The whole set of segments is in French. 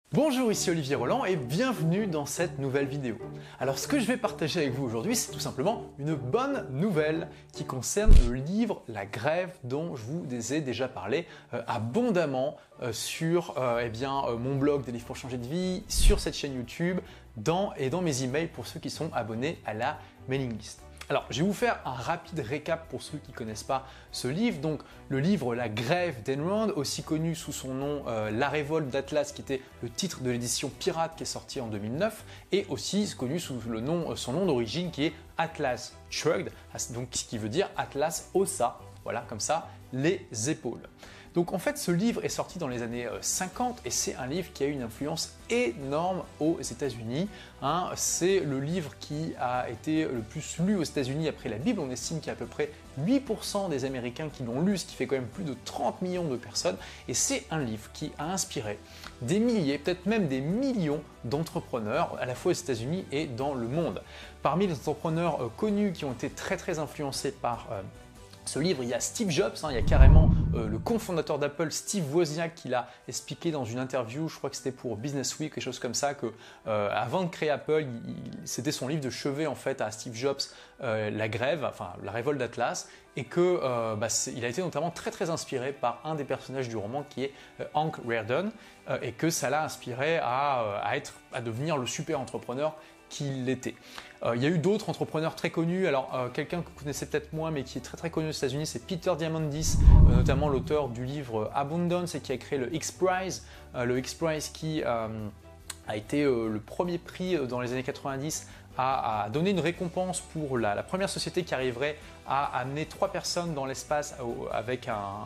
Bonjour, ici Olivier Roland et bienvenue dans cette nouvelle vidéo. Alors ce que je vais partager avec vous aujourd'hui, c'est tout simplement une bonne nouvelle qui concerne le livre La Grève dont je vous ai déjà parlé abondamment sur mon blog des livres pour changer de vie, sur cette chaîne YouTube, dans mes emails pour ceux qui sont abonnés à la mailing list. Alors, je vais vous faire un rapide récap pour ceux qui ne connaissent pas ce livre. Donc, le livre La Grève d'Ayn Rand, aussi connu sous son nom La Révolte d'Atlas, qui était le titre de l'édition pirate qui est sortie en 2009, et aussi connu sous son nom d'origine qui est Atlas Shrugged, donc ce qui veut dire Atlas haussa, voilà, comme ça, les épaules. Donc en fait, ce livre est sorti dans les années 50 et c'est un livre qui a eu une influence énorme aux États-Unis. C'est le livre qui a été le plus lu aux États-Unis après la Bible. On estime qu'il y a à peu près 8% des Américains qui l'ont lu, ce qui fait quand même plus de 30 millions de personnes. Et c'est un livre qui a inspiré des milliers, peut-être même des millions d'entrepreneurs, à la fois aux États-Unis et dans le monde. Parmi les entrepreneurs connus qui ont été très influencés par ce livre, il y a Steve Jobs, il y a carrément le cofondateur d'Apple, Steve Wozniak, qui l'a expliqué dans une interview, je crois que c'était pour Business Week, quelque chose comme ça, que avant de créer Apple, c'était son livre de chevet en fait à Steve Jobs, La Grève, enfin la Révolte d'Atlas, et que il a été notamment très inspiré par un des personnages du roman qui est Hank Rearden, et que ça l'a inspiré à devenir le super entrepreneur qu'il était. Il y a eu d'autres entrepreneurs très connus. Alors, quelqu'un que vous connaissez peut-être moins, mais qui est très connu aux États-Unis, c'est Peter Diamandis, notamment l'auteur du livre Abundance et qui a créé le X-Prize. Le X-Prize qui a été le premier prix dans les années 90 à donner une récompense pour la première société qui arriverait à amener 3 personnes dans l'espace avec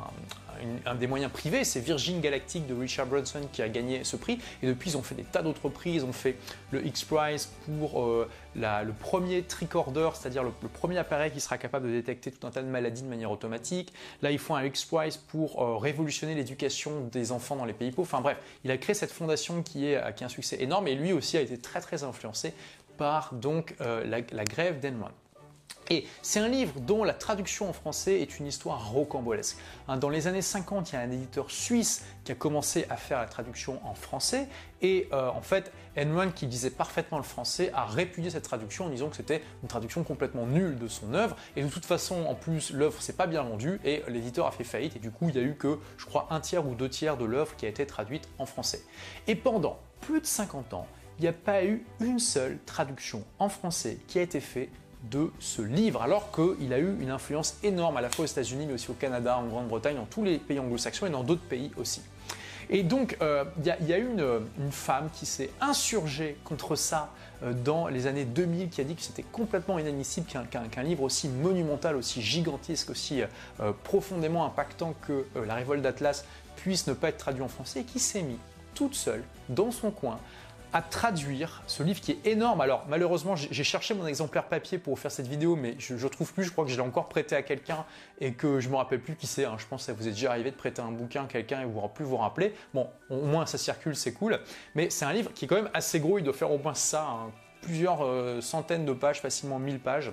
un des moyens privés. C'est Virgin Galactic de Richard Branson qui a gagné ce prix. Et depuis, ils ont fait des tas d'autres prix. Ils ont fait le X-Prize pour le premier tricorder, c'est-à-dire le premier appareil qui sera capable de détecter tout un tas de maladies de manière automatique. Là, ils font un X-Prize pour révolutionner l'éducation des enfants dans les pays pauvres. Enfin bref, il a créé cette fondation qui a un succès énorme et lui aussi a été très influencé par donc la Grève d'Ayn Rand. Et c'est un livre dont la traduction en français est une histoire rocambolesque. Dans les années 50, il y a un éditeur suisse qui a commencé à faire la traduction en français et en fait, Ayn Rand, qui disait parfaitement le français, a répudié cette traduction en disant que c'était une traduction complètement nulle de son œuvre et de toute façon, en plus, l'œuvre s'est pas bien vendue et l'éditeur a fait faillite et du coup, il y a eu que, je crois, 1/3 ou 2/3 de l'œuvre qui a été traduite en français. Et pendant plus de 50 ans, il n'y a pas eu une seule traduction en français qui a été faite de ce livre, alors qu'il a eu une influence énorme à la fois aux États-Unis, mais aussi au Canada, en Grande-Bretagne, dans tous les pays anglo-saxons et dans d'autres pays aussi. Et donc, il y a eu une femme qui s'est insurgée contre ça dans les années 2000, qui a dit que c'était complètement inadmissible qu'un livre aussi monumental, aussi gigantesque, aussi profondément impactant que La Révolte d'Atlas puisse ne pas être traduit en français, et qui s'est mis toute seule dans son coin à traduire ce livre qui est énorme. Alors malheureusement, j'ai cherché mon exemplaire papier pour faire cette vidéo, mais je ne trouve plus. Je crois que je l'ai encore prêté à quelqu'un et que je ne me rappelle plus qui c'est. Je pense que ça vous est déjà arrivé de prêter un bouquin à quelqu'un et vous ne plus vous rappeler. Bon, au moins ça circule, c'est cool. Mais c'est un livre qui est quand même assez gros. Il doit faire au moins ça, plusieurs centaines de pages, facilement 1000 pages.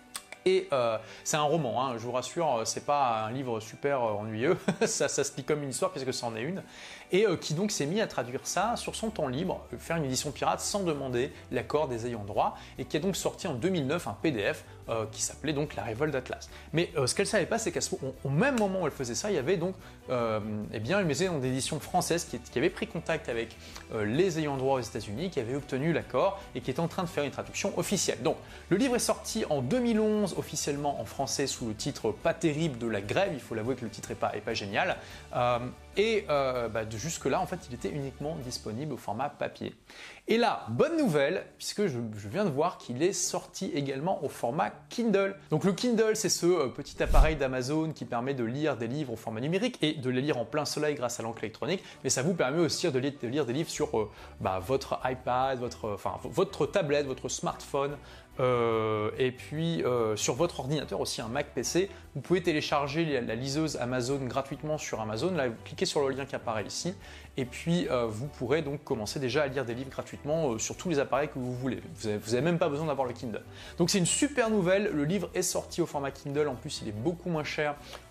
Et c'est un roman, je vous rassure, c'est pas un livre super ennuyeux, ça se lit comme une histoire puisque c'en est une, et qui donc s'est mis à traduire ça sur son temps libre, faire une édition pirate sans demander l'accord des ayants droit, et qui a donc sorti en 2009 un PDF qui s'appelait donc La Révolte d'Atlas. Mais ce qu'elle ne savait pas, c'est qu'au même moment où elle faisait ça, il y avait donc une maison d'édition française qui avait pris contact avec les ayants droit aux États-Unis, qui avait obtenu l'accord et qui était en train de faire une traduction officielle. Donc le livre est sorti en 2011 officiellement en français sous le titre pas terrible de La Grève, il faut l'avouer que le titre est pas génial. Jusque-là, en fait, il était uniquement disponible au format papier. Et là, bonne nouvelle, puisque je viens de voir qu'il est sorti également au format Kindle. Donc le Kindle, c'est ce petit appareil d'Amazon qui permet de lire des livres au format numérique et de les lire en plein soleil grâce à l'encre électronique, mais ça vous permet aussi de lire des livres sur votre iPad, votre tablette, votre smartphone, et puis sur votre ordinateur aussi, un Mac PC. Vous pouvez télécharger la liseuse Amazon gratuitement sur Amazon. Là, vous cliquez sur le lien qui apparaît ici et puis vous pourrez donc commencer déjà à lire des livres gratuitement sur tous les appareils que vous voulez. Vous n'avez même pas besoin d'avoir le Kindle. Donc c'est une super nouvelle. Le livre est sorti au format Kindle. En plus, il est beaucoup moins cher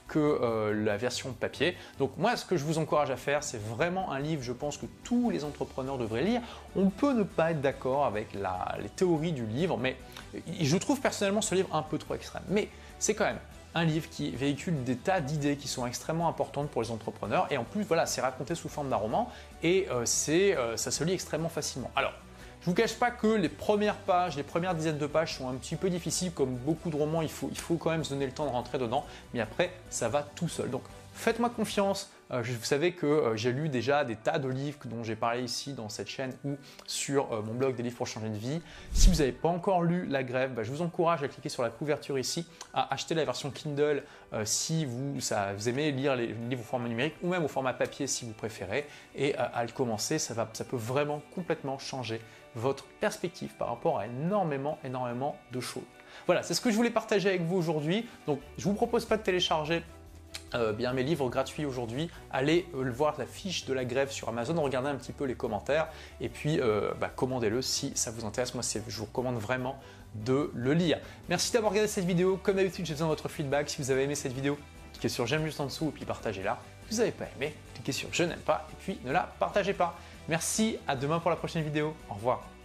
que la version papier. Donc moi, ce que je vous encourage à faire, c'est vraiment un livre, je pense que tous les entrepreneurs devraient lire. On peut ne pas être d'accord avec les théories du livre, mais je trouve personnellement ce livre un peu trop extrême. Mais c'est quand même un livre qui véhicule des tas d'idées qui sont extrêmement importantes pour les entrepreneurs. Et en plus, voilà, c'est raconté sous forme d'un roman et ça se lit extrêmement facilement. Alors, je ne vous cache pas que les premières pages, les premières dizaines de pages sont un petit peu difficiles. Comme beaucoup de romans, il faut quand même se donner le temps de rentrer dedans. Mais après, ça va tout seul. Donc, faites-moi confiance. Vous savez que j'ai lu déjà des tas de livres dont j'ai parlé ici dans cette chaîne ou sur mon blog des livres pour changer de vie. Si vous n'avez pas encore lu La Grève, je vous encourage à cliquer sur la couverture ici, à acheter la version Kindle si vous aimez lire les livres au format numérique ou même au format papier si vous préférez et à le commencer. Ça peut vraiment complètement changer votre perspective par rapport à énormément de choses. Voilà, c'est ce que je voulais partager avec vous aujourd'hui. Donc, je ne vous propose pas de télécharger bien mes livres gratuits aujourd'hui. Allez voir la fiche de La Grève sur Amazon, regardez un petit peu les commentaires et puis commandez-le si ça vous intéresse. Moi, je vous recommande vraiment de le lire. Merci d'avoir regardé cette vidéo. Comme d'habitude, j'ai besoin de votre feedback. Si vous avez aimé cette vidéo, cliquez sur j'aime juste en dessous et puis partagez-la. Si vous n'avez pas aimé, cliquez sur je n'aime pas et puis ne la partagez pas. Merci, à demain pour la prochaine vidéo. Au revoir.